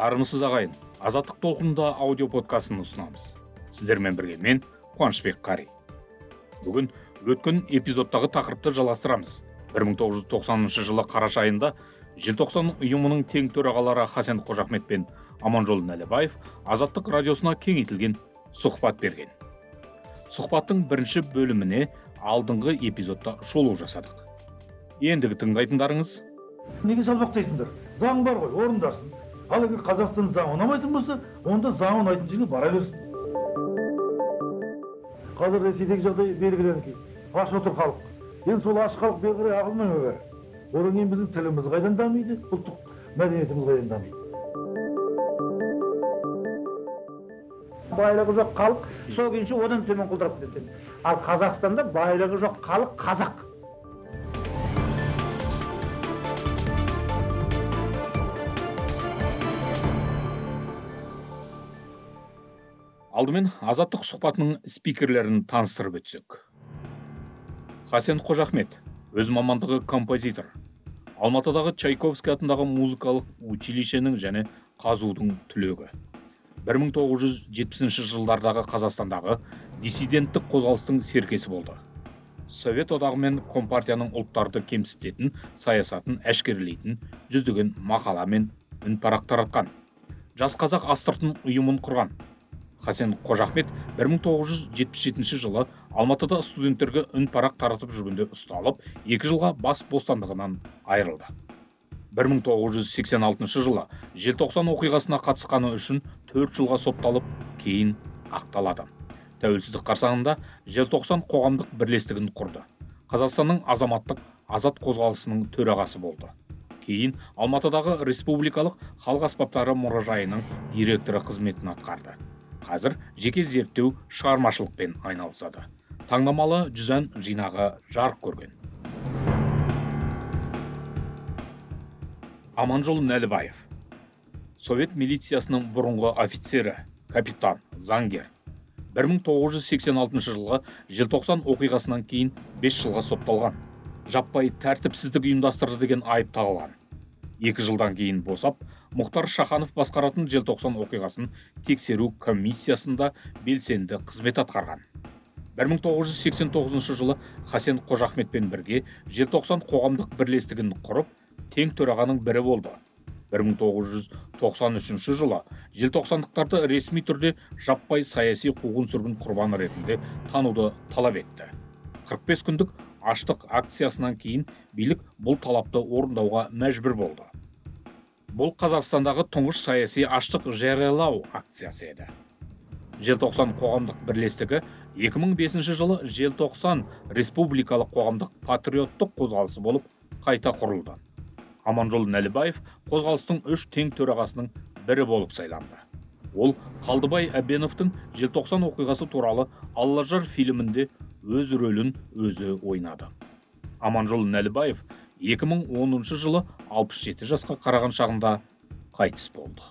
Армысыз ағайын, азаттық толқынында аудио подкастын ұсынамыз. Сіздермен бірге мен, Қуанышбек Қари. Бүгін өткен эпизодтағы тақырыпты жалғастырамыз. 1990 жылы қараша айында желтоқсан ұйымының тең төрағалары Хасен Қожахмет пен Аманжол Нәлібаев азаттық радиосына кеңейтілген сұхбат берген. Сұхбаттың бірінші бөліміне алдыңғы эпизодта шолу жасадық. Ендігі тыңдайтындарыңыз. Неге салбақтайсыңдар? Заң бар ғой, орындасын. Ал егер Қазақстан заң ұнамайтын болса, онда заң ұнайтын жерге бара берсін. Қазір Ресейдегі жағдай белгіленді. Аш отыр халық. Енді сол аш халық белгілі ағылмай ма? Одан кейін біздің тіліміз қайдан дамиды, ұлттық мәдениетіміз қайдан дамиды. Байлығы жоқ халық сол күйінше одан төмен құлдырап кетеді. Ал Қазақстанда байлығы жоқ халық қазақ. Алдымен азаттық сұхбатының спикерлерін таныстырып өтсек. Хасен Қожахмет, өз мамандығы композитор. Алматыдағы Чайковский атындағы музыкалық училищенің және қазудың түлегі. 1970 жылдардағы Қазақстандағы диссиденттік қозғалыстың серкесі болды. Совет одағы мен Компартияның ұлттарды кемсітетін саясатын әшкерелейтін жүздеген мақала мен үнпарақ таратқан. Жас қазақ астыртын ұйымын құрған. Хасен Қожахмет 1977 жылы Алматыда студенттерге үнпарақ таратып жүргенде ұсталып, 2 жылға бас бостандығынан айырылды. 1986 жылы желтоқсан оқиғасына қатысқаны үшін 4 жылға сотталып, кейін ақталады. Тәуелсіздік қарсаңында желтоқсан қоғамдық бірлестігін құрды. Қазақстанның азаматтық азат қозғалысының төрағасы болды. Кейін Алматыдағы республикалық халық аспаптары мұражайының директоры қызметін атқарды. Қазір жеке зерттеу шығармашылықпен айналысады. Таңдамалы 100 ән жинағы жарық көрген. Аманжол Нәлібаев. Совет милициясының бұрынғы офицері, капитан, заңгер. 1986 жылғы желтоқсан оқиғасынан кейін 5 жылға сотталған. Жаппай тәртіпсіздік ұйымдастырды деген айып тағылған. 2 жылдан кейін босап, Мұхтар Шаханов басқаратын желтоқсан оқиғасын тексеру комиссиясында белсенді қызмет атқарған. 1989 жылы Хасен Қожахметпен бірге желтоқсан қоғамдық бірлестігін құрып, тең төрағаның бірі болды. 1993 жылы желтоқсандықтарды ресми түрде жаппай саяси қуғын-сүргін құрбаны ретінде тануды талап етті. 45 күндік аштық акциясынан кейін билік бұл талапты орындауға мәжбүр болды. Бұл Қазақстандағы тұңғыш саяси аштық жариялау акциясы еді. Желтоқсан қоғамдық бірлестігі 2005 жылы желтоқсан республикалық қоғамдық патриоттық қозғалысы болып қайта құрылды. Аманжол Нәлібаев қозғалыстың 3 тең төрағасының бірі болып сайланды. Ол Қалдыбай Әбеновтың желтоқсан оқиғасы туралы Аллажар фильмінде өз рөлін өзі ойнады. Аманжол Нәлібаев 2010 жылы 67 жасқа қараған шағында қайтыс болды.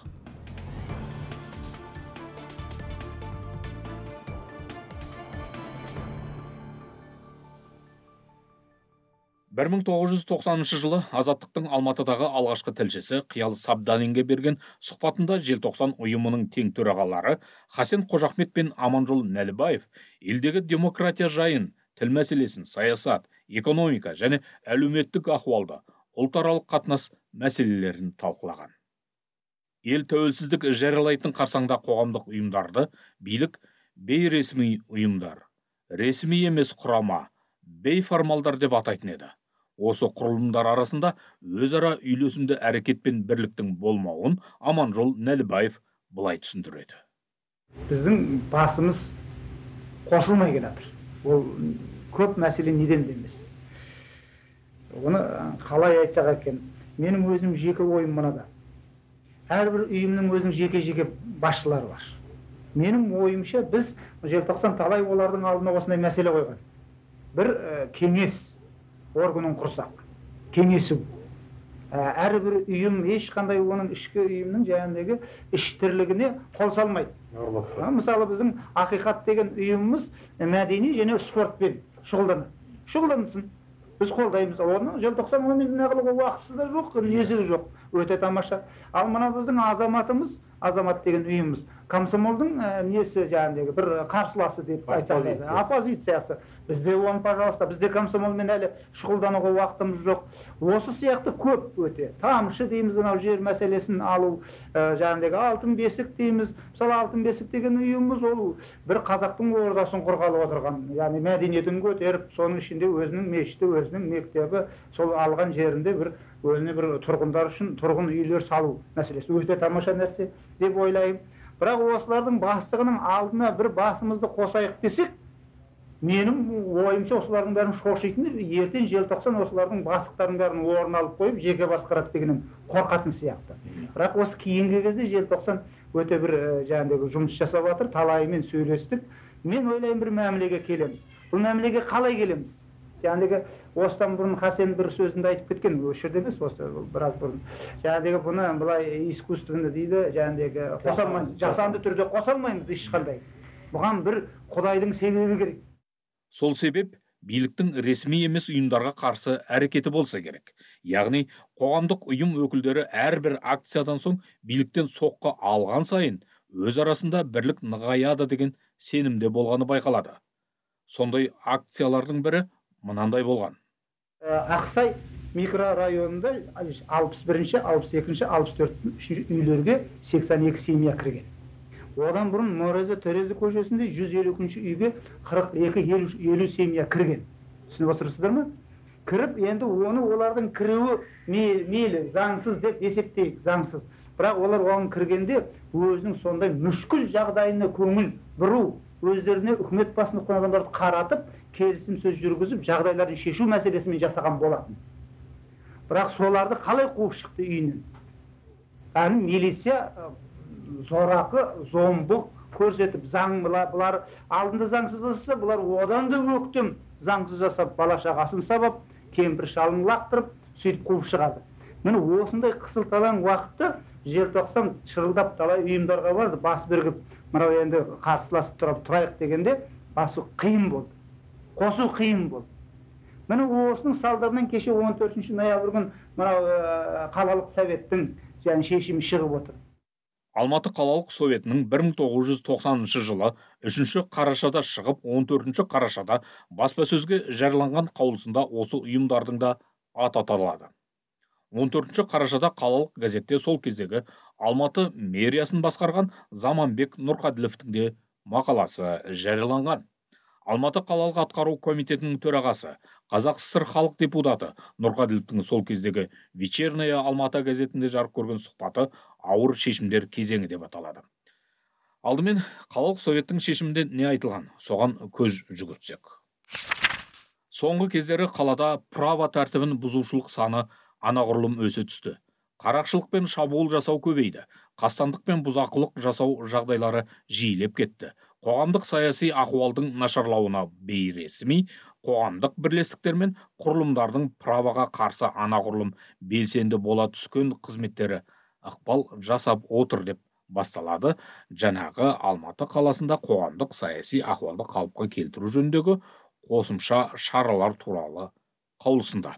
Бір 1990 жылы Азаттықтың Алматыдағы алғашқы тілшісі Қиял Сабданинге берген сұхбатында желтоқсан ұйымының тең төрағалары Хасен Қожахмет пен Аманжол Нәлібаев елдегі демократия жайын, тіл мәселесін, саясат, экономика және әлеуметтік ахуалды, ұлтаралық қатынас мәселелерін талқылаған. Ел тәуелсіздік жариялайтын қарсаңда қоғамдық ұйымдарды билік бейресми ұйымдар, ресми емес құрама, бейформалдар деп атайтын еді. Осы құрылымдар арасында өзара үйлесімді әрекетпен бірліктің болмауын Аманжол Нәлібаев былай түсіндіреді. Біздің басымыз қосылмай келатыр. Ол көп мәселе неден де емес. Оны қалай айтсақ екен, менің өзім жеке ойым мынада. Әрбір ұйымның өзінің жеке-жеке басшылары бар. Менің ойымша біз желтоқсан талай олардың алдына осындай мәселе қойған. Бір кеңес органын құрсақ, кеңесу. Әрбір ұйым ешқандай оның ішкі ұйымның жаңағыдегі іш тірлігіне қол салмайды. Мысалы біздің ақиқат деген ұйымымыз мәдени және спортпен шұғылдансын. біз қолдаймыз. Оны желтоқсан ойымыз неғылуға уақытысы да жоқ, несі де жоқ. Өте тамаша. Ал мына біздің азаматымыз, азамат деген үйіміз, комсомолдың несі жаңағыдегі бір қарсыласы деп айтсақ, оппозициясы. Бізде оны, пожалуйста, бізде комсомолмен әлі шұғылдануға уақытымыз жоқ. Осы сияқты көп өте. Тамшы дейміз, мынау жер мәселесін алу, жаңағыдегі алтын бесік дейміз. Мысалы алтын бесік деген үйіміз ол бір қазақтың ордасын құрғалы отырған, яғни мәдениетін көтеріп, соның ішінде өзінің мешіті, өзінің мектебі, сол алған жерінде бір өзіне бір тұрғындар үшін тұрғын үйлер салу мәселесі өте тамаша нәрсе деп ойлаймын. Бірақ осылардың бастығының алдына бір басымызды қосайық десек, менің ойымша осылардың бәрін шошитын, ертең желтоқсан осылардың бастықтардың бәрін орын алып қойып, жеке басқарады дегеннен қорқатын сияқты. Бірақ осы кейінгі кезде желтоқсан өте бір жаңағыдегі жұмыс жасап жатыр, талайымен сөйлестік. Мен ойлаймын бір мәмілеге келеміз. Бұл мәмілеге қалай келеміз? Жаңағыдегі осыдан бұрын Хасен бір сөзінде айтып кеткен, осы жерде емес, осы біраз бұрын. Жаңағыдегі бұны былай искусственно дейді, жаңағыдегі қосалмаймыз, жасанды түрде қосалмаймыз ешқандай. Бұған бір Құдайдың себебі керек. Сол себеп биліктің ресми емес ұйымдарға қарсы әрекеті болса керек. Яғни қоғамдық ұйым өкілдері әрбір акциядан соң биліктен соққы алған сайын өз арасында бірлік нығаяды деген сенімде болғаны байқалады. Сондай акциялардың бірі мынандай болған. Ақсай микрорайонында 61-ші, 62-ші, 64-ші үйлерге 82 семья кірген. Одан бұрын Морезі Терезі көшесінде 152-ші үйге 42-50 семья кірген. Түсініп отырсыздар ма? Кіріп, енді оны олардың кіруі мейлі, заңсыз деп есептейік, заңсыз. Бірақ олар оған кіргенде өзінің сондай мүшкіл жағдайына көңіл бұру, өздеріне үкімет басында тұрған адамдарды қаратып, келісім сөз жүргізіп, жағдайларын шешу мәселесімен жасаған болатын. Бірақ соларды қалай қуып шықты үйінен? Яғни милиция зорақы, зомбық көрсетіп, заң бұлар алдында заңсыз жасаса, бұлар одан да өктем заңсыз жасап, бала шағасын сабап, кемпір шалын лақтырып, сөйтіп қуып шығады. Міне осындай қысылталаң уақытта желтоқсан шырылдап талай ұйымдарға барды, бас бірігіп, мынау енді қарсыласып тұрайық дегенде басу қиын болды. Қосу қиын болды. Міне осының салдарынан кеше 14 ноябрь күн мынау қалалық советтің шешімі шығып отыр. Алматы қалалық советінің 1990 жылы 3 қарашада шығып 14 қарашада баспасөзге жарияланған қаулысында осы ұйымдардың да аты аталады. 14 қарашада қалалық газетте сол кездегі Алматы мэриясын басқарған Заманбек Нұрқаділовтің де мақаласы жарияланған. Алматы қалалық атқару комитетінің төрағасы, Қазақ СССР халық депутаты Нұрқаділовтің сол кездегі Вечерняя Алматы газетінде жарық көрген сұхбаты ауыр шешімдер кезеңі деп аталады. Алдымен қалалық советтің шешімінде не айтылған, соған көз жүгіртсек. Соңғы кездері қалада право тәртібін бұзушылық саны анағұрлым өсе түсті. Қарақшылық пен шабуыл жасау көбейді. Қастандық пен бұзақылық жасау жағдайлары жиілеп кетті. Қоғамдық саяси ахуалдың нашарлауына бейресми қоғамдық бірлестіктер мен құрылымдардың правоға қарсы анағұрлым белсенді бола түскен қызметтері ықпал жасап отыр деп басталады жаңағы Алматы қаласында қоғамдық саяси ахуалды қалыпқа келтіру жөніндегі қосымша шаралар туралы қаулысында.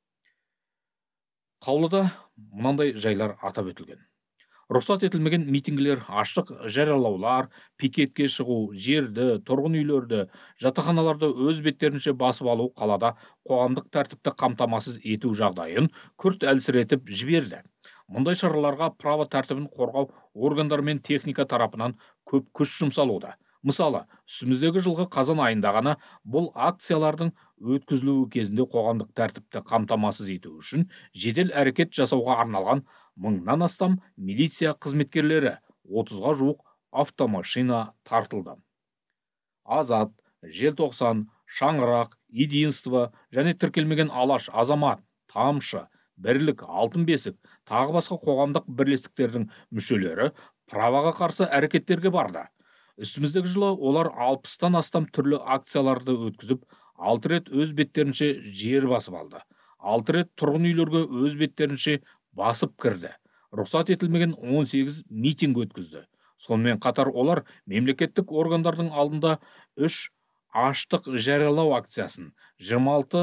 Қаулыда мынандай жайлар атап өтілген. Рұқсат етілмеген митингілер, ашық жариялаулар, пикетке шығу, жерді, тұрғын үйлерді, жатақханаларды өз беттерінше басып алу қалада қоғамдық тәртіпті қамтамасыз ету жағдайын күрт әлсіретіп жіберді. Мұндай шараларға право тәртібін қорғау органдар мен техника тарапынан көп күш жұмсалуда. Мысалы, үстіміздегі жылғы қазан айында ғана бұл акциялардың өткізілуі кезінде қоғамдық тәртіпті қамтамасыз ету үшін жедел әрекет жасауға арналған 1000-нан астам милиция қызметкерлері, 30-ға жуық автомашина тартылды. Азат, Желтоқсан, Шаңырақ, Единство және тіркелмеген Алаш, Азамат, Тамшы, Бірлік, Алтын бесік, тағы басқа қоғамдық бірлестіктердің мүшелері правоға қарсы әрекеттерге барды. Үстіміздегі жылы олар 60-тан астам түрлі акцияларды өткізіп, 6 рет өз беттерінше жер басып алды. 6 рет тұрғын үйлерге өз беттерінше басып кірді. Рұқсат етілмеген 18 митинг өткізді. Сонымен қатар олар мемлекеттік органдардың алдында 3 аштық жариялау акциясын, 26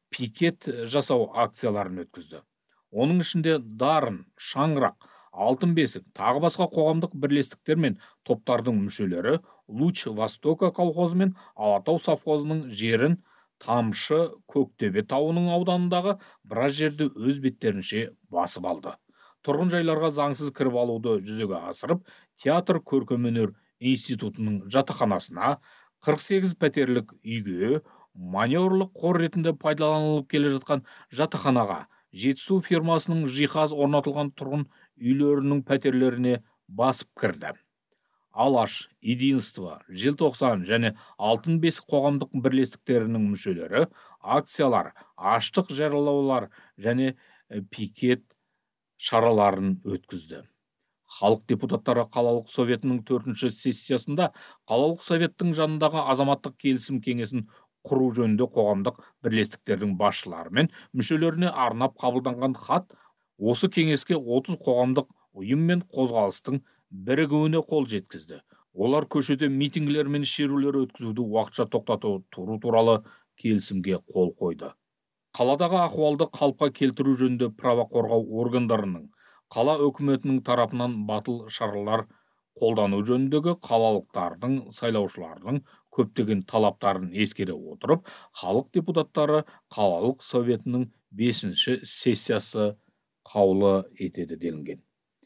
пикет жасау акцияларын өткізді. Оның ішінде Дарын, Шаңырақ, Алтын бесік, тағы басқа қоғамдық бірлестіктер мен топтардың мүшелері Луч Востока колхозы мен Алатау совхозының жерін Тамшы Көктөбе тауының ауданындағы біраз жерді өз беттерінше басып алды. Тұрғын жайларға заңсыз кіріп алуды жүзеге асырып, театр көркемөнер институтының жатақханасына, 48 пәтерлік үйге, маневрлық қор ретінде пайдаланылып келе жатқан жатақханаға, Жетісу фирмасының жиһаз орнатылған тұрғын үйлерінің пәтерлеріне басып кірді. Алаш, Единство, Желтоқсан және Алтын бесік қоғамдық бірлестіктерінің мүшелері акциялар, аштық жариялаулар және пикет шараларын өткізді. Халық депутаттары қалалық советінің 4-ші сессиясында қалалық советтің жанындағы азаматтық келісім кеңесін құру жөнінде қоғамдық бірлестіктердің басшылары мен мүшелеріне арнап қабылданған хат осы кеңеске 30 қоғамдық ұйым мен қозғалыстың бірігуіне қол жеткізді. Олар көшеде митингілер мен шерулер өткізуді уақытша тоқтату тұру туралы келісімге қол қойды. Қаладағы ахуалды қалыпқа келтіру жөнінде право қорғау органдарының, қала өкіметінің тарапынан батыл шаралар қолдану жөніндегі қалалықтардың, сайлаушылардың көптеген талаптарын ескере отырып, халық депутаттары қалалық советінің 5-ші сессиясы қаулы етеді делінген.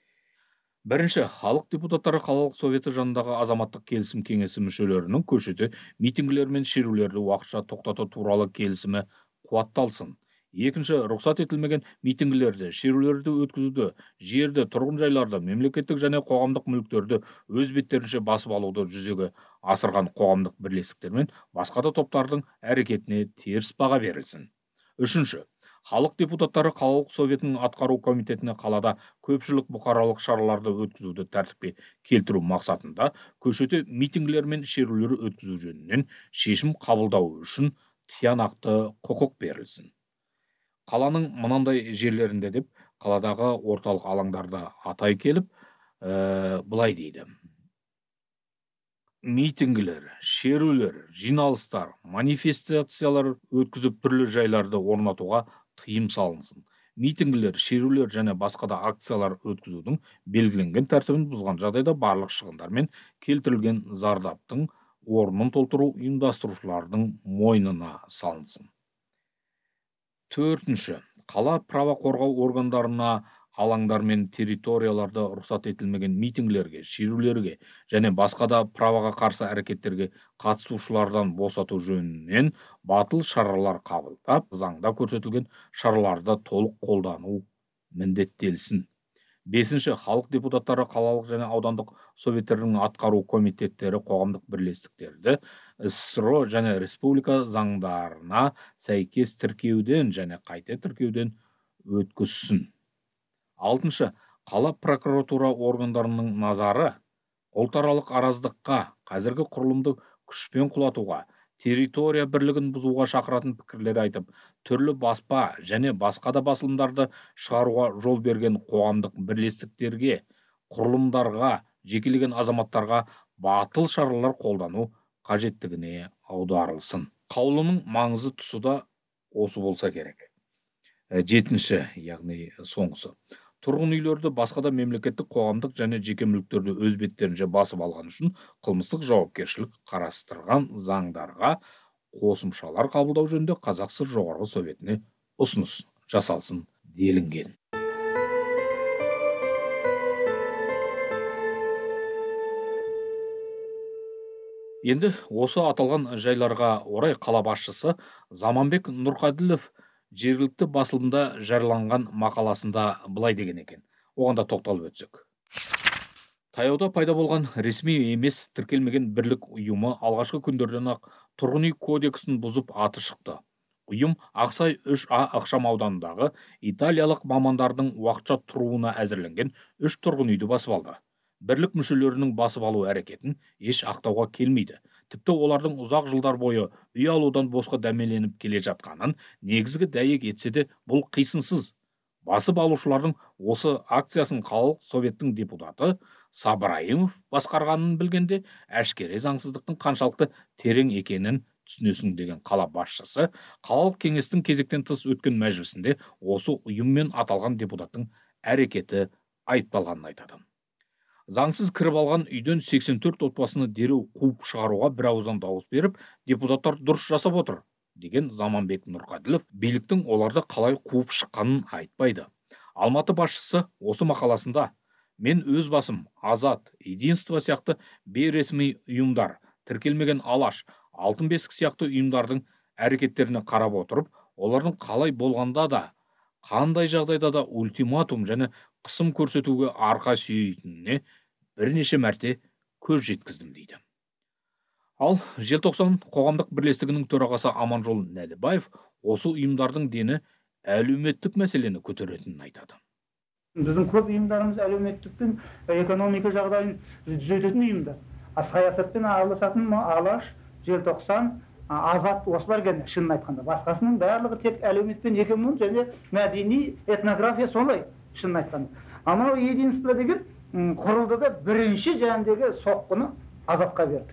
Бірінші, халық депутаттары қалалық советі жанындағы азаматтық келісім кеңесі мүшелерінің көшеде митингілер мен шерулерді уақытша тоқтату туралы келісімі қуатталсын. Екінші, рұқсат етілмеген митингілерді, шерулерді өткізуді, жерді, тұрғын жайларды, мемлекеттік және қоғамдық мүліктерді өз беттерінше басып алуды жүзеге асырған қоғамдық бірлестіктер мен басқа да топтардың әрекетіне теріс баға берілсін. Үшінші, халық депутаттары қалалық советінің атқару комитетіне қалада көпшілік бұқаралық шараларды өткізуді тәртіпке келтіру мақсатында көшеде митингілер мен шерулер өткізу жөнінен шешім қабылдау үшін тиянақты құқық берілсін. Қаланың мынандай жерлерінде деп қаладағы орталық алаңдарды атай келіп, былай дейді. Митингілер, шерулер, жиналыстар, манифестациялар өткізіп түрлі жайларды орнатуға тыйым салынсын. Митингілер, шерулер және басқа да акциялар өткізудің белгіленген тәртібін бұзған жағдайда барлық шығындар мен келтірілген зардаптың орнын толтыру ұйымдастырушылардың мойнына салынсын. Төртінші, қала право қорғау органдарына алаңдар мен территорияларды рұқсат етілмеген митингілерге, шерулерге және басқа да правоға қарсы әрекеттерге қатысушылардан босату жөнінен батыл шаралар қабылдап, заңда көрсетілген шараларды толық қолдану міндеттелсін. Бесінші, халық депутаттары қалалық және аудандық советтердің атқару комитеттері қоғамдық бірлестіктерді СССР және республика заңдарына сәйкес тіркеуден және қайта тіркеуден өткізсін. Алтыншы, қала прокуратура органдарының назары ұлтаралық араздыққа, қазіргі құрылымды күшпен құлатуға, территория бірлігін бұзуға шақыратын пікірлер айтып, түрлі баспа және басқа да басылымдарды шығаруға жол берген қоғамдық бірлестіктерге, құрылымдарға, жекелеген азаматтарға батыл шаралар қолдану қажеттігіне аударылсын. Қаулының маңызы тұсы да осы болса керек. Жетінші, яғни соңғысы. Тұрғын үйлерді басқа да мемлекеттік, қоғамдық және жеке мүліктерді өз беттерінше басып алған үшін қылмыстық жауапкершілік қарастырған заңдарға қосымшалар қабылдау жөнінде Қазақ ССР жоғарғы советіне ұсыныс жасалсын делінген. Енді осы аталған жайларға орай қала басшысы Заманбек Нұрқаділов жергілікті басылымда жарияланған мақаласында былай деген екен. Оған да тоқталып өтсек. Таяуда пайда болған ресми емес тіркелмеген бірлік ұйымы алғашқы күндерден-ақ тұрғын үй кодексін бұзып аты шықты. Ұйым Ақсай 3А ықшам ауданындағы италиялық мамандардың уақытша тұруына әзірленген 3 тұрғын үйді басып алды. Бірлік мүшелерінің басып алу әрекетін еш ақтауға келмейді. Тіпті олардың ұзақ жылдар бойы үй алудан босқа дәмеленіп келе жатқанын негізгі дәйек етсе де, бұл қисынсыз. Басып алушылардың осы акциясын қалалық советтің депутаты Сабыраимов басқарғанын білгенде, әшкере заңсыздықтың қаншалықты терең екенін түсінесің деген қала басшысы қалалық кеңестің кезектен тыс өткен мәжілісінде осы ұйыммен аталған депутаттың әрекеті айыпталғанын айтады. Заңсыз кіріп алған үйден 84 отбасыны дереу қуып шығаруға бірауыздан дауыс беріп, депутаттар дұрыс жасап отыр деген Заманбек Нұрқаділов биліктің оларды қалай қуып шыққанын айтпайды. Алматы басшысы осы мақаласында мен өз басым Азат, Единство сияқты бейресми ұйымдар, тіркелмеген Алаш, Алтын бесік сияқты ұйымдардың әрекеттеріне қарап отырып, олардың қалай болғанда да, қандай жағдайда да ультиматум және қысым көрсетуге арқа сүйейтініне бірнеше мәрте көз жеткіздім дейді. Ал желтоқсан қоғамдық бірлестігінің төрағасы Аманжол Нәлібаев осы ұйымдардың дені әлеуметтік мәселені көтеретінін айтады. Біздің көп ұйымдарымыз әлеуметтік пен экономика жағдайын түзететін ұйымдар. Саясатпен араласатын Алаш, желтоқсан, Азат осылар гәне шынын айтқанда. Басқасының барлығы тек әлеуметпен экономика және мәдени этнография солай шынын айтқанда. Анау единство деген құрылды да бірінші жәндегі соққыны Азатқа берді.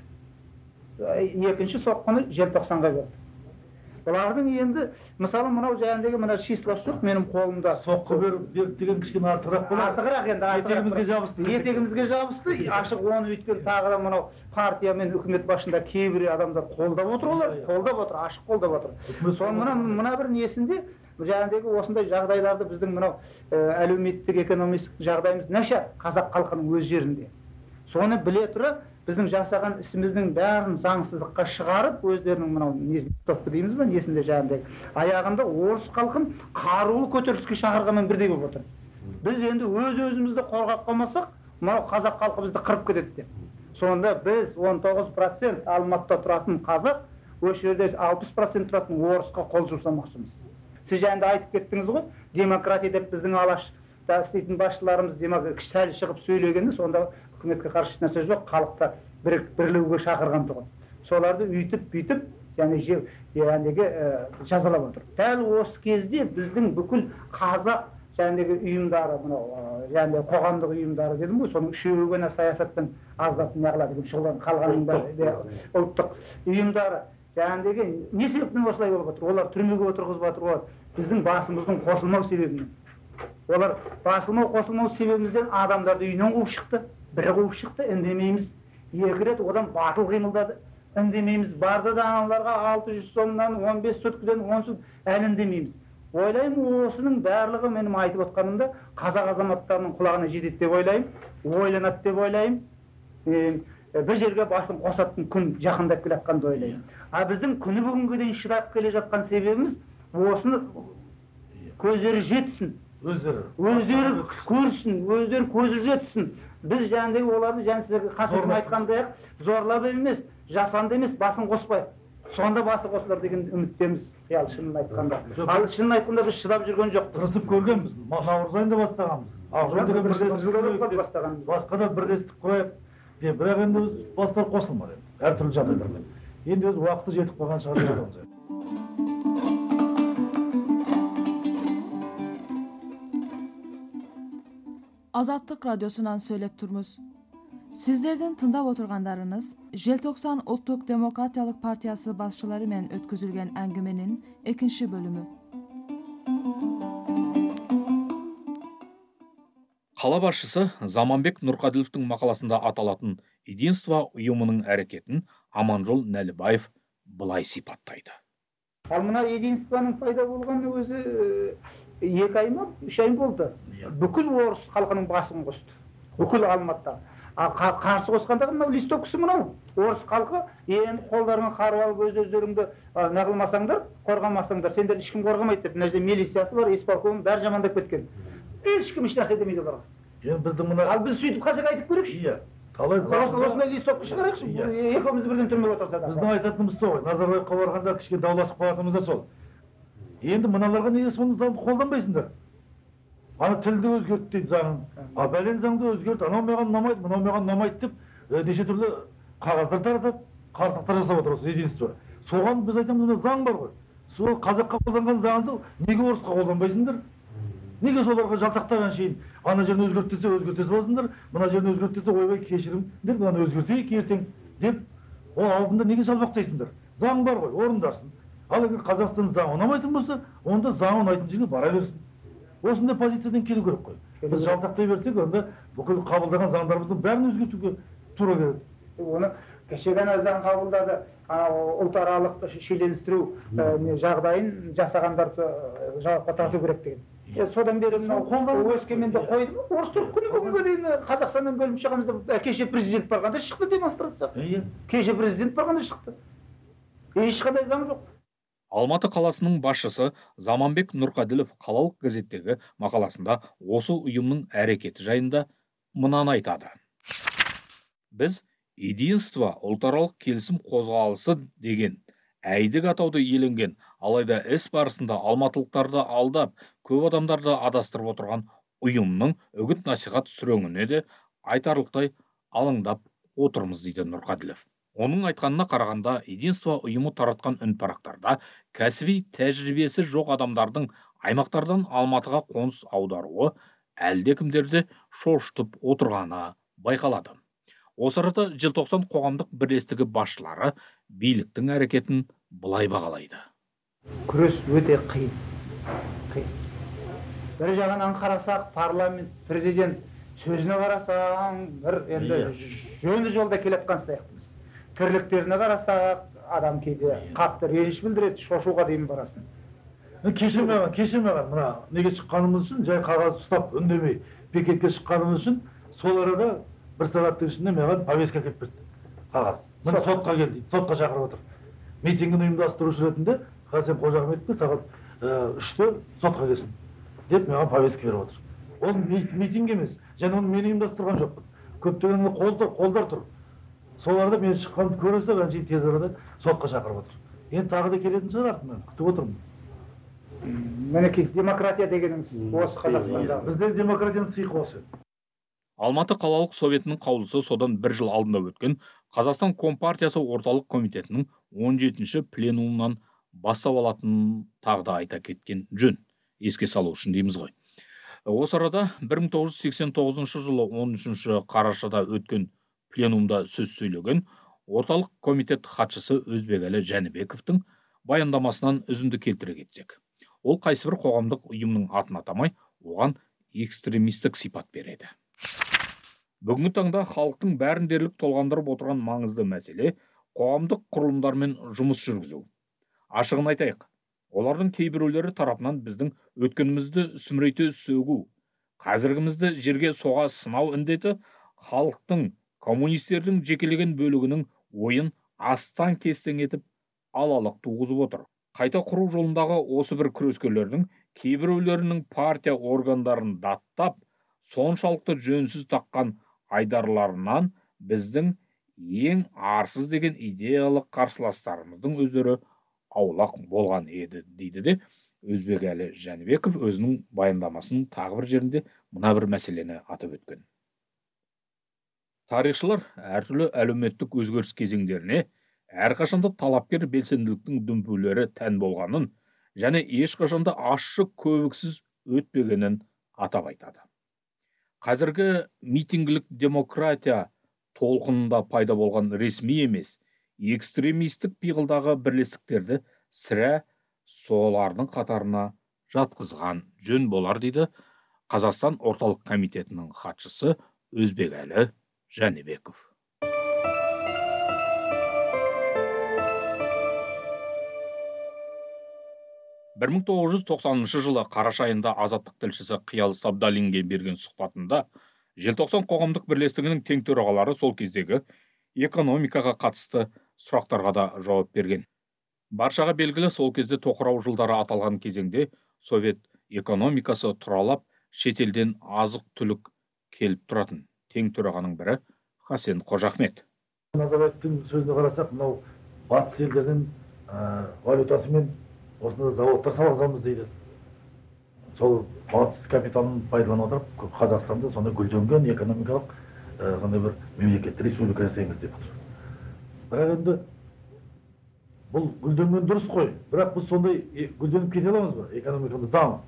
Екінші соққыны желтоқсанға берді. Бұлардың енді, мысалы, мынау жәндегі мына числосы жоқ менің қолымда. Соққы беріп деген кішкене артығырақ болады. Артығырақ енді. Етегімізге жабысты. Етегімізге жабысты. Ашық оны өйткен тағы да мынау партия мен үкімет басында кейбір адамдар қолдап отыр олар. Қолдап отыр, ашық қолдап отыр. Соны мына бір несінде жәндегі осындай жағдайларды біздің мынау әлеуметтік экономикалық жағдайымыз нашар қазақ халқының өз жерінде. Соны біле тұра біздің жасаған ісіміздің бәрін заңсыздыққа шығарып, өздерінің мынау топты дейміз бе, несінде жәндегі аяғында орыс халқын қарулы көтеріліске шақырғанмен бірдей болып отыр. Біз енді өз-өзімізді қорғап қалмасақ, мынау қазақ халқы бізді қырып кетеді деп. Сонда біз 19% Алматыда тұратын қазақ, осы жерде 60% тұратын орысқа қол жұмсамақшымыз. Сіз жаңа айтып кеттіңіз ғой, демократия деп біздің Алашта істейтін басшыларымыз сәл шығып сөйлегенде, сонда үкіметке қарсы нәрсе жоқ, халықта бірлігуге шақырған тұғын. Соларды үйтіп, жәндегі жазалап отыр. Дәл осы кезде біздің бүкіл қазақ жәндегі ұйымдары, жәндегі қоғамдық ұйымдары дедім ғой, соның үшеуі ғана саясатпен аздап неғылады деген шұғылдан қалғанның бәрі ұлттық ұйымдары жәндегі не себептен осылай болып отыр? Олар түрмеге отырғызып отыр, олар біздің басымыздың қосылмау себебінен. Олар қосылмау себебімізден адамдарды үйінен қуып шықты. Бірі қуып шықты, үндемейміз. Екі рет одан батыл қимылдады, үндемейміз. Барды да аналарға 600 сомнан 15 сөткіден 10 сөт әлі үндемейміз. Ойлаймын, осының барлығы менің айтып отқанымда қазақ азаматтарының құлағына жетеді деп ойлаймын, ойланады деп ойлаймын. Бір жерге басын қосатын күн жақындап келе жатқанды ойлаймын. Біздің күні бүгінге дейін шыдап келе жатқан себебіміз осыны көздері жетсін. Өздері көрсін, өздері көзі жетсін. Біз жәндегі оларды сіздерге қасырын айтқандай зорлап емес, жасанды емес, басын қоспай. Сонда басы қосылар деген үміттеміз. Шынын айтқанда. Ал шынын айтқанда біз шыдап жүрген жоқ. Тырысып көргенбіз. Наурыз айында бастағанбыз. Басқа да бірлестік құрайық деп, бірақ енді бастар қосылмады. Әртүрлі жағдайлармен. Енді өз уақыты жетіп қалған шығар деп отырмыз. Азаттық радиосунан сөйлеп тұрмыз. Сіздердің тыңдап отырғандарыңыз Желтоқсан Ұлттық Демократиялық партиясы басшылары мен өткізілген әңгіменің екінші бөлімі. Қала басшысы Заманбек Нұрқаділовтың мақаласында аталатын Единство ұйымының әрекетін Аманжол Нәлібаев былай сипаттайды. Ал мына Единствоның пайда болғаны өзі 2 ай ма, 3 ай болды. Бүкіл орыс халқының басын қосты. Бүкіл Алматыда. Қарсы қосқандағы мынау листовкасы мынау. Орыс халқы енді қолдарыңа қару алып өздеріңді нағылмасаңдар, қорғамасаңдар, сендер ешкім қорғамайды деп. Мына жерде милициясы бар, исполком бәрі жамандап кеткен. Ешкім еш нәрсе демейді оларға. Ал біз сөйтіп қазақ айтып көрейікші. Осындай листовка шығарайықшы. Екеумізді бірден түрмеге отырса да. Біздің айтатынымыз сол. Назарбаевқа барғанда кішкене дауласып қалатынымыз да сол. Енді мыналарға неге соны заңды қолданбайсыңдар? Ана тілді өзгерт дейді заңын. Бәлен заңды өзгерт, анау маған ұнамайды, мынау маған ұнамайды деп неше түрлі қағаздар таратады, қарсылықтар жасап отыр осы единство. Соған біз айтамыз, мына заң бар ғой. Сол қазаққа қолданған заңды неге орысқа қолданбайсыңдар? Неге соларға жалтақтаған шейін ана жерін өзгерт десе өзгерте саласыңдар, мына жерін өзгерт десе ойбай кешірім деп мынаны өзгертейік ертең деп ол алдында неге жалбақтайсыңдар? заң бар ғой, орындасын. Ал егер Қазақстан заңы ұнамайтын болса, онда заң ұнайтын жерге бара берсін. Осындай позициядан келу керек қой. Біз жалтақтай берсек, онда бүкіл қабылдаған заңдарымыздың бәрін өзгертуге тура келеді. Оны кеше ғана заң қабылдады, ұлтаралық шиеленістіру жағдайын жасағандарды жауапқа тарту керек деген. Содан бері мынау Өскеменде қойды ма? Орыс түрік күні бүгінге дейін Қазақстаннан бөлініп шығамыз деп, кеше президент барғанда шықты демонстрация. Кеше президент барғанда шықты. Ешқандай заң жоқ. Алматы қаласының басшысы Заманбек Нұрқаділов қалалық газеттегі мақаласында осы ұйымның әрекеті жайында мынаны айтады. Біз единство ұлтаралық келісім қозғалысы деген әйдік атауды иеленген, алайда іс барысында алматылықтарды алдап, көп адамдарды адастырып отырған ұйымның үгіт насихат сүреңіне де айтарлықтай алаңдап отырмыз, дейді Нұрқаділов. Оның айтқанына қарағанда, единство ұйымы таратқан үнпарақтарда кәсіби тәжірибесі жоқ адамдардың аймақтардан Алматыға қоныс аударуы әлдекімдерді шошытып отырғаны байқалады. Осы арада желтоқсан қоғамдық бірлестігі басшылары биліктің әрекетін былай бағалайды. Күрес өте қиын. Бір жағынан қарасақ, парламент, президент сөзіне қарасаң, бір енді жөнді жолда келетқан сияқтымыз. Тірліктеріне қарасақ, адам кейде қатты реніш білдіреді, шошуға дейін барасын. Кешірмеген, мына неге шыққанымыз үшін, жай қағаз ұстап, үндемей, пикетке шыққанымыз үшін, сол арада бір сағаттың ішінде маған повестка келіп берді. Қағаз. Міне сотқа келді, сотқа шақырып отыр. Митингін ұйымдастырушы ретінде Қасым Қожахметті сағат 3-те сотқа келсін деп маған повестка беріп отыр. Ол митинг емес, және оны мен ұйымдастырған жоқпын. Көптеген қолдар тұр. Соларды мен шыққанды көресек, әншейін тез арада сотқа шақырып отыр. Енді тағы да келетін шығар артынан, күтіп отырмын. Мінекей демократия дегеніңіз осы Қазақстанда. Бізде демократияның сыйқы осы. Алматы қалалық советінің қаулысы содан бір жыл алдында өткен Қазақстан Компартиясы орталық комитетінің 17-ші пленумынан бастап алатынын тағы да айта кеткен жөн. Еске салу үшін дейміз ғой. Осы арада 1989 жылы 13-ші қарашада өткен пленумда сөз сөйлеген орталық комитет хатшысы Өзбекәлі Жәнібековтің баяндамасынан үзінді келтіре кетсек. Ол қайсыбір қоғамдық ұйымның атын атамай, оған экстремистік сипат береді. Бүгінгі таңда халықтың бәрін дерлік толғандырып отырған маңызды мәселе қоғамдық құрылымдармен жұмыс жүргізу. Ашығын айтайық, олардың кейбіреулері тарапынан біздің өткенімізді сүмірейте сөгу, қазіргімізді жерге соға сынау індеті халықтың, коммунистердің жекелеген бөлігінің ойын астан кестен етіп алалық туғызып отыр. Қайта құру жолындағы осы бір күрескерлердің кейбіреулерінің партия органдарын даттап, соншалықты жөнсіз таққан айдарларынан біздің ең арсыз деген идеялық қарсыластарымыздың өздері аулақ болған еді, дейді де Өзбекәлі Жәнібеков өзінің баяндамасының тағы бір жерінде мына бір мәселені атап өткен. Тарихшылар әртүрлі әлеуметтік өзгеріс кезеңдеріне әрқашанда талапкер белсенділіктің дүмпулері тән болғанын және ешқашанда ашық көбіксіз өтпегенін атап айтады. Қазіргі митингілік демократия толқынында пайда болған ресми емес, экстремистік пиғылдағы бірлестіктерді сірә солардың қатарына жатқызған жөн болар, дейді Қазақстан орталық комитетінің хатшысы Өзбекәлі Жәнібеков. Бір 1990 жылы қараша айында Азаттық тілшісі Қиял Сабдалинге берген сұхбатында желтоқсан қоғамдық бірлестігінің тең төрағалары сол кездегі экономикаға қатысты сұрақтарға да жауап берген. Баршаға белгілі, сол кезде тоқырау жылдары аталған кезеңде совет экономикасы тұралап, шетелден азық түлік келіп тұратын. Тең төрағаның бірі Қасен Қожахмет. Назарбаевтың сөзіне қарасақ, мынау батыс елдердің валютасымен осында заводтар салғызамыз дейді. Сол батыс капиталын пайдалана отырып, Қазақстанда сондай гүлденген экономикалық қандай бір мемлекет, республика жасаймыз деп отыр. Бірақ енді бұл гүлденген дұрыс қой, бірақ біз сондай гүлденіп кете аламыз ба? Экономикамыз дамып.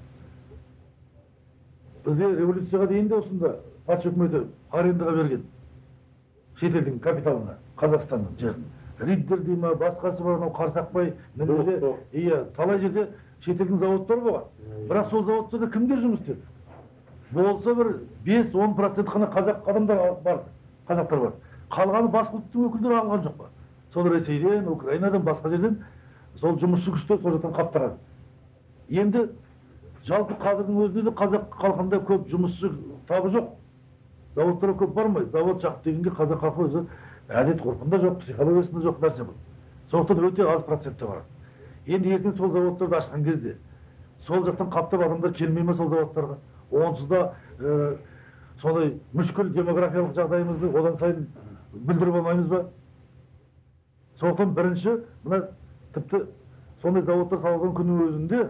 Бізде революцияға дейін де осында патша үкіметі арендаға берген шетелдің капиталына Қазақстанның жерін. Риддер дей ма, басқасы бар, анау Қарсақбай, Мінбеде, иә, талай жерде шетелдің заводтары болған. Бірақ сол заводтарда кімдер жұмыс істеді? Болса бір 5-10% қана қазақ адамдар бар, қазақтар бар. Қалғаны басқа ұлттың өкілдері алған жоқ па? Сол Ресейден, Украинадан, басқа жерден сол жұмысшы күштер сол жақтан қаптырады. Енді жалпы қазірдің өзінде де қазақ халқында көп жұмысшы табы жоқ. Заводтар көп бармайды. Завод жақ дегенге қазақ халқы өзі әдет ғұрпында жоқ, психологиясында жоқ нәрсе бұл. Сондықтан өте аз процентте барады. Енді ертең сол заводтарды ашқан кезде сол жақтан қаптап адамдар келмей ме сол заводтарға? Онсыз да сондай мүшкіл демографиялық жағдайымызды одан сайын бүлдіріп алмаймыз ба? Сондықтан бірінші, мына тіпті сондай заводтар салған күннің өзінде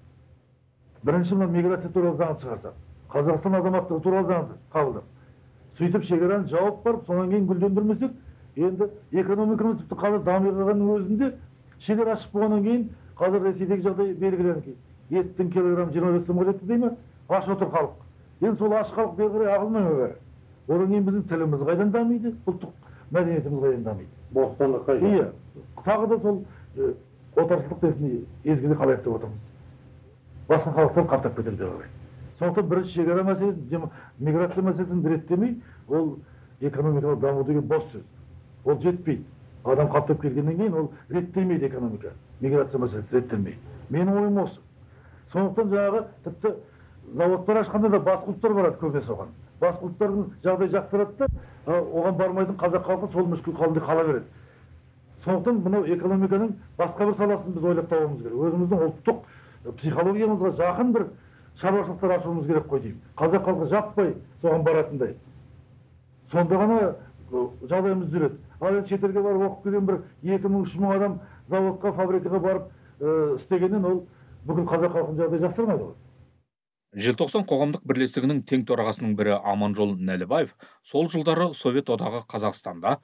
бірінші мына миграция туралы заңды шығарсақ, Қазақстан азаматтығы туралы заңды қабылдап, сөйтіп шекараны жауып барып, сонан кейін гүлдендірмесек, енді экономикамыз тіпті қазір дамығанның өзінде шекара ашық болғаннан кейін қазір Ресейдегі жағдай белгіленген кейін еттің килограмм 25 сомға жетті дей ме? Аш отыр халық. Енді сол аш халық бері қарай ағылмай ма бәрі? Одан кейін біздің тіліміз қайдан дамиды, ұлттық мәдениетіміз қайдан дамиды? Бостандық қайдан? Иә, тағы да сол отаршылдық десін езгіде қалай деп отырмыз. Басқа халықтар қаптап кетеді деп ойлаймын. Сондықтан бірінші шекара мәселесін, миграция мәселесін реттемей, ол экономикалық даму деген бос сөз. Ол жетпейді. Адам қаптап келгеннен кейін ол реттелмейді экономика. Миграция мәселесі реттелмейді. Менің ойым осы. Сондықтан жаңағы тіпті заводтар ашқанда да басқа ұлттар барады көбінесе оған. Басқа ұлттардың жағдай жақсарады да, оған бармайтын қазақ халқы сол мүшкіл халінде қала береді. Сондықтан мынау экономиканың басқа бір саласын біз ойлап табуымыз керек. Өзіміздің ұлттық психологиямызға жақын бір шаруашылықтар ашуымыз керек қой деймін. Қазақ халқы жаппай соған баратындай. Сонда ғана жағдайымыз жүреді. Ал енді шетелге барып оқып келген бір 2000-3000 адам заводқа, фабрикаға барып істегеннен ол бүкіл қазақ халқының жағдайы жақсармайды ғой. Желтоқсан қоғамдық бірлестігінің тең төрағасының бірі Аманжол Нәлібаев сол жылдары Совет одағы Қазақстанда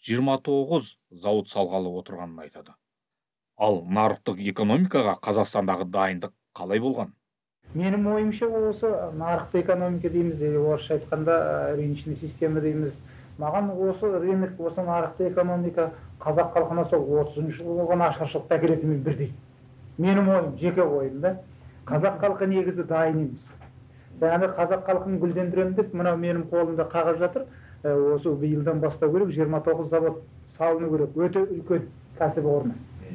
29 зауыт салғалы отырғанын айтады. Ал нарықтық экономикаға Қазақстандағы дайындық қалай болған? Менің ойымша осы нарықтық экономика дейміз, орысша айтқанда рыночный система дейміз. Маған осы рынок, осы нарықтық экономика қазақ халқына сол 30 жыл болған ашаршылықты әкелетімен бірдей. Менің ойым, жеке ойым да. Қазақ халқы негізі дайын емес. Яғни қазақ халқын гүлдендіремін деп, мынау менің қолымда қағаз жатыр. Осы биылдан бастау керек, 29 завод салыну керек. Өте үлкен кәсіпорын.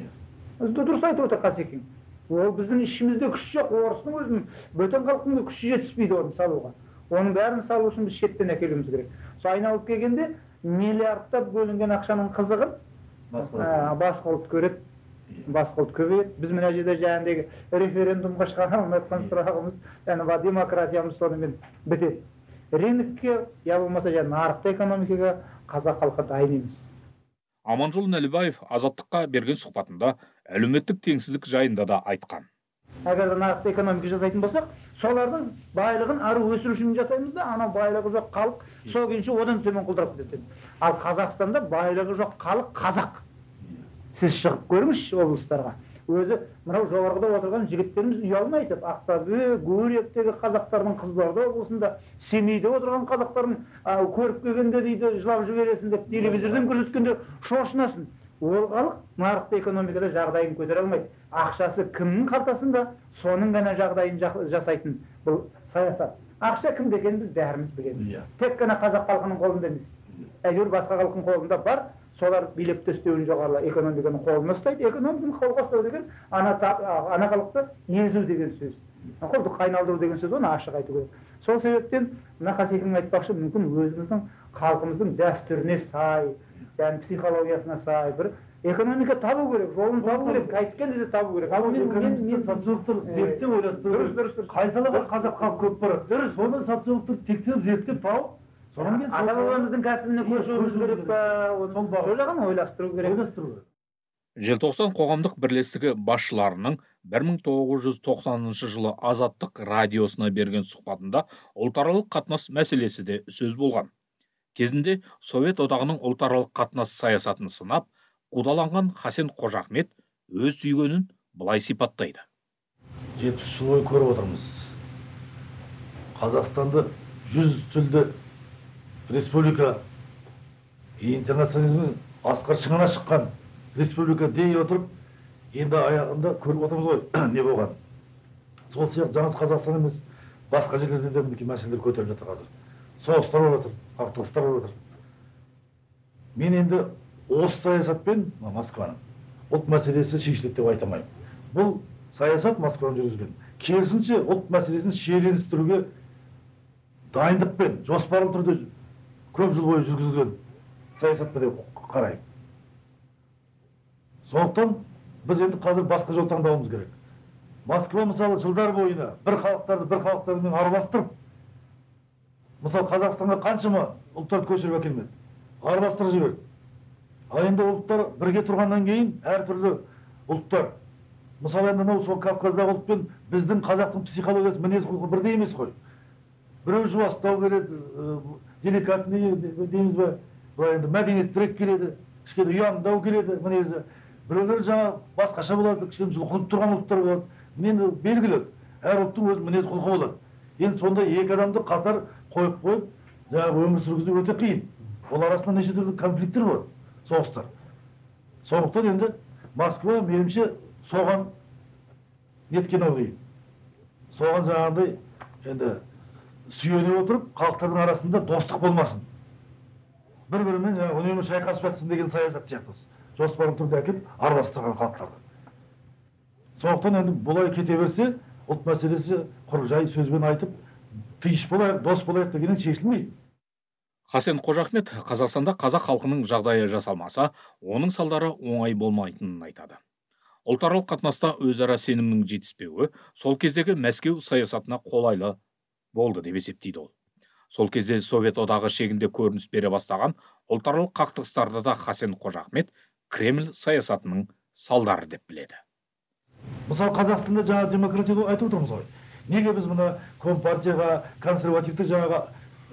Дұрыс айтып отыр Қасекең. Ол біздің ішімізде күш жоқ, орыстың өзінің бөтен халқының күші жетіспейді оны салуға. Оның бәрін салу үшін біз шеттен әкелуіміз керек. Сол айналып келгенде миллиардтап бөлінген ақшаның қызығын басқа ұлт көреді. Басқа ұлт көбейеді. Біз мына жерде жаңағыдегі референдумға шығара алмайтқан сұрағымыз, яғни демократиямыз сонымен бітеді. Рынокке, я болмаса нарықтық экономикаға қазақ халқы дайын емес. Аманжол Нәлібаев Азаттыққа берген сұхбатында әлеуметтік теңсіздік жайында да айтқан. Әгер нарықтық экономика жасайтын болсақ, солардың байлығын ары өсіру үшін жасаймыз да, анау байлығы жоқ халық сол күйінше одан төмен құлдырап кетеді. Ал Қазақстанда байлығы жоқ халық қазақ. Сіз шығып көріңізші облыстарға. Өзі мынау жоғарғыда отырған жігіттеріміз ұялмайды. Ақтөбе, Гурьевтегі қазақтардың, Қызылорда облысында, Семейде отырған қазақтардың көріп келгенде дейді, жылап жібересің деп телевизордан көрсеткенде шошынасың. Ол халық нарықтық экономикада жағдайын көтере алмайды. Ақшасы кімнің қалтасында, соның ғана жағдайын жасайтын бұл саясат. Ақша кімде екенін біз бәріміз білеміз. Тек қана қазақ халқының қолында емес. Әйтеуір басқа халықтың қолында бар. Солар билеп төстеуін жоғарыла экономиканың қолына ұстайды. Экономиканың қолға ұстау деген ана халықты езу деген сөз. Қолды қайналдыру деген сөз, оны ашық айту керек. Сол себептен мына Қасекең айтпақшы, мүмкін өзіміздің халқымыздың дәстүріне сай, психологиясына сай бір экономика табу керек, жолын табу керек, қайткенде де табу керек. Ал мен социологтар зерттеп ойластыру керек. Қай салаға қазақ халқы көп барады? Дұрыс, соны социологтар тексеріп зерттеп тауып, ата-бабамыздың кәсібіне көшуіміз керек па? Сол жағын ойластыру керек. Желтоқсан қоғамдық бірлестігі басшыларының 1990 жылы Азаттық радиосына берген сұхбатында ұлтаралық қатынас мәселесі де сөз болған. Кезінде Совет одағының ұлтаралық қатынас саясатын сынап, қудаланған Хасен Қожахмет өз түйгенін былай сипаттайды. 70 жыл бойы көріп отырмыз. Қазақстанды 100 тілді республика интернационализмнің асқар шыңына шыққан республика дей отырып, енді аяғында көріп отырмыз ғой не болған. Сол сияқты жаңа Қазақстан емес, басқа жерлерде де мінекей мәселелер көтеріліп жатыр қазір. Соғыстар болып жатыр, қақтығыстар болып жатыр. Мен енді осы саясатпен Москваның ұлт мәселесі шешіледі деп айта алмаймын. Бұл саясат Москваның жүргізген. Керісінше ұлт мәселесін шиеленістіруге дайындықпен, жоспарлы түрде көп жыл бойы жүргізілген саясат деп қараймын. Сондықтан біз енді қазір басқа жол таңдауымыз керек. Москва мысалы жылдар бойына бір халықтармен араластырып, мысалы Қазақстанға қаншама ұлттарды көшіріп әкелмеді, араластырып жіберді. Ал енді ұлттар бірге тұрғаннан кейін әртүрлі ұлттар, мысалы енді сол Кавказдағы ұлтпен біздің қазақтың психологиясы, мінез құлқы бірдей емес қой. Біреу жуастау келеді, деликатный дейміз бе, былай енді мәдениеттірек келеді, кішкене ұяңдау келеді мінезі. Біреулер жаңа басқаша болады, кішкене жұлқынып тұрған ұлттар болады. Енді белгілі, әр ұлттың өз мінез құлқы болады. Енді сонда екі адамды қатар қойып, жаңағы өмір сүргізу өте қиын. Ол арасында неше түрлі конфликттер болады, соғыстар. Сондықтан енді Москва меніңше соған неткен ылғи. Соған жаңағындай енді сүйене отырып, халықтардың арасында достық болмасын. Бір-бірімен үнемі шайқасып жатсын деген саясат сияқты. Жоспарлы түрде әкеліп араластырған халықтарды. Сондықтан енді бұлай кете берсе, ұлт мәселесі құр жай сөзбен айтып, тиыш болайық, дос болайық дегеннен шешілмейді. Хасен Қожахмет Қазақстанда қазақ халқының жағдайы жасалмаса, оның салдары оңай болмайтынын айтады. Ұлтаралық қатынаста өзара сенімнің жетіспеуі сол кездегі Мәскеу саясатына қолайлы болды деп есептейді ол. Сол кезде Совет одағы шегінде көрініс бере бастаған ұлтаралық қақтығыстарды да Хасен Қожахмет Кремль саясатының салдары деп біледі. Мысалы Қазақстанда жаңа демократия айтып отырмыз ғой. Неге біз мына компартияға, консервативті жаңаға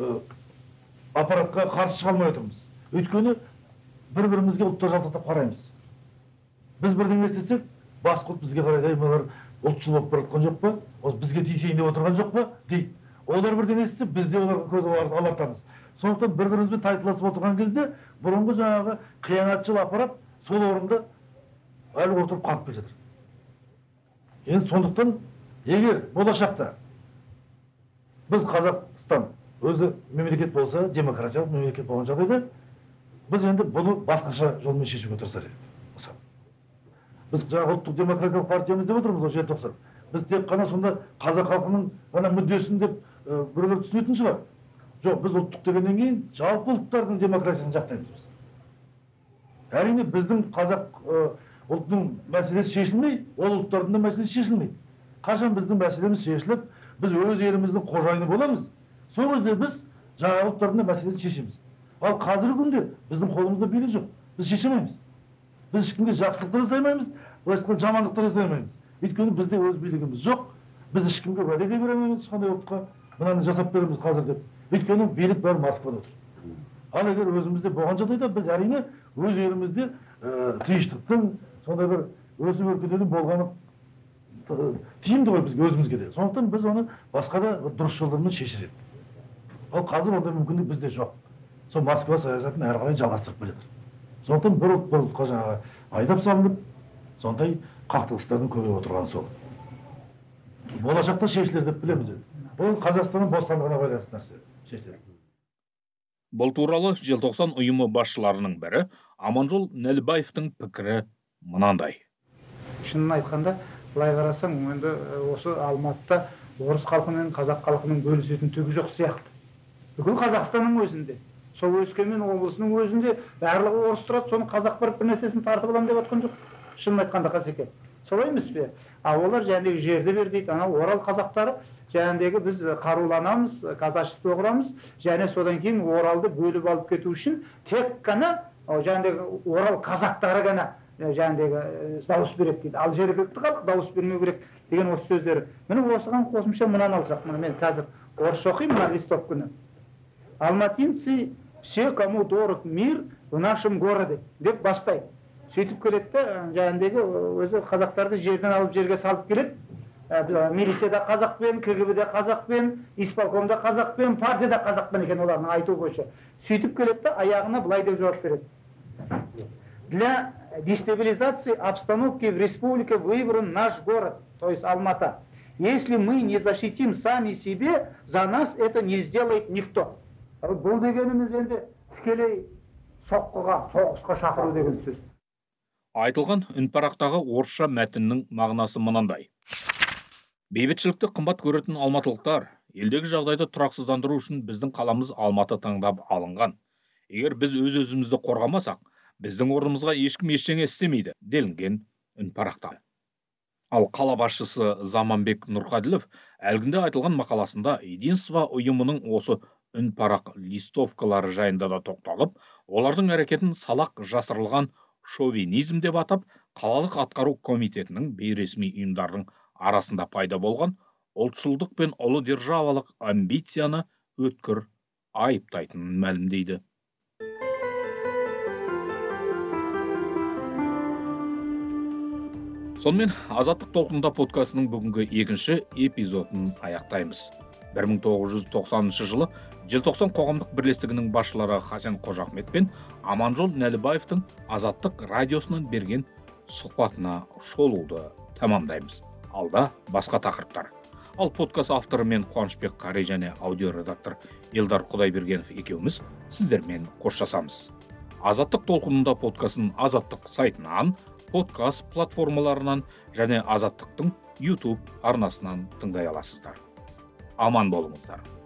аппаратқа қарсы шыға алмай отырмыз? Өйткені бір-бірімізге ұлттар жалтақтап қараймыз. Біз бірдеңе істесек, басқа ұлт бізге қарайды, мыналар ұлтшыл болып бара жатқан жоқ па? Осы бізге тиісейін деп отырған жоқ па? дейді. Олар бірдеңе істесе, біз де оларға көз алартамыз. Сондықтан бір-бірімізбен тайтыласып отырған кезде, бұрынғы жаңағы қиянатшыл аппарат сол орында әлі отырып қалып келе жатыр. Енді сондықтан, егер болашақта біз Қазақстан өзі мемлекет болса, демократиялық мемлекет болған жағдайда, біз енді бұны басқаша жолмен шешуге тырысар едік. Біз жаңа ұлттық демократиялық партиямыз деп отырмыз ғой, желтоқсан. Біз тек қана сонда қазақ халқының ғана мүддесін деп біреулер түсінетін шығар. Жоқ, біз ұлттық дегеннен кейін жалпы ұлттардың демократиясын жақтаймыз. Әрине біздің қазақ ұлтының мәселесі шешілмей, ол ұлттардың да мәселесі шешілмейді. Қашан біздің мәселеміз шешіліп, біз өз еліміздің қожайыны боламыз, сол кезде біз жаңа ұлттардың да мәселесін шешеміз. Ал қазіргі күнде біздің қолымызда билік жоқ, біз шешемейміз. Біз ешкімге жақсылық та жасай алмаймыз, былайша жамандық та жасай алмаймыз. Өйткені бізде өз билігіміз жоқ, біз ешкімге уәде де бере алмаймыз, ешқандай ұлтқа мынаны жасап береміз қазір деп. Өйткені билік бәрі Москвада отыр. Ал егер өзімізде болған жағдайда біз әрине өз елімізде тыныштықтың, сондай бір өсіп өркендеудің болғаны тиімді ғой бізге, өзімізге де. Сондықтан біз оны басқа да дұрыс жолдармен шешер едік. Ал қазір ондай мүмкіндік бізде жоқ. Сол Москва саясатын әрі қарай жалғастырып келе жатыр. Сондықтан бір ұлтқа жаңағы айдап салынып, сондай қақтығыстардың көбейіп отырғаны сол. Болашақта шешілер деп білеміз. Бұл Қазақстанның бостандығына байланысты нәрсе шешілер. Бұл туралы желтоқсан ұйымы басшыларының бірі Аманжол Нәлібаевтың пікірі мынандай. Шынын айтқанда, былай қарасаң, енді осы Алматыда орыс халқы мен қазақ халқының бөлісетін түгі жоқ сияқты. Бүкіл Қазақстанның өзінде, сол Өскемен облысының өзінде барлығы орыс тұрады, соны қазақ барып бір нәрсесін тартып аламын деп отқан жоқ. Шынын айтқанда Қасеке, солай емес пе? Ал олар жәндегі жерді бер дейді, анау Орал қазақтары жәндегі біз қаруланамыз, казачество құрамыз, және содан кейін Оралды бөліп алып кету үшін тек қана жәндегі Орал қазақтары ғана жәндегі дауыс береді дейді. Ал жергілікті халық дауыс бермеу керек деген осы сөздері. Міне осыған қосымша мынаны алсақ, міне мен қазір орысша оқимын мына листовканы. Алматинцы, все, кому дорог мир в нашем городе деп бастайды. Сөйтіп келеді де, жәндегі өзі қазақтарды жерден алып жерге салып келеді. Милицияда қазақпен, КГБ-де қазақпен, исполкомда қазақпен, партияда қазақпен екен олардың айтуы бойынша. Сөйтіп келеді де, аяғына былай деп жауап береді. Для дестабилизации обстановки в республике выбран наш город, то есть Алмата. Если мы не защитим сами себе, за нас это не сделает никто. Бұл дегеніміз енді тікелей соғысқа шақыру деген сөз. Айтылған үнпарақтағы орысша мәтіннің мағынасы мынандай. Бейбітшілікті қымбат көретін алматылықтар, елдегі жағдайды тұрақсыздандыру үшін біздің қаламыз Алматы таңдап алынған. Егер біз өз-өзімізді қорғамасақ, біздің орнымызға ешкім ештеңе істемейді, делінген үнпарақта. Ал қала басшысы Заманбек Нұрқаділов әлгінде айтылған мақаласында Единство ұйымының осы үнпарақ листовкалары жайында да тоқталып, олардың әрекетін салақ жасырылған шовинизм деп атап, қалалық атқару комитетінің бейресми ұйымдардың арасында пайда болған ұлтшылдық пен ұлы державалық амбицияны өткір айыптайтынын мәлімдейді. Сонымен Азаттық толқынында подкастының бүгінгі екінші эпизодын аяқтаймыз. 1990 жылы Желтоқсан қоғамдық бірлестігінің басшылары Хасен Қожахмет пен Аманжол Нәлібаевтың Азаттық радиосынан берген сұхбатына шолуды тамамдаймыз. Алда басқа тақырыптар. Ал подкаст авторы мен Қуанышбек Қари және аудиоредактор Елдар Құдайбергенов екеуміз сіздермен қоштасамыз. Азаттық толқынында подкастын Азаттық сайтынан, подкаст платформаларынан және Азаттықтың YouTube арнасынан тыңдай аласыздар. Аман болыңыздар.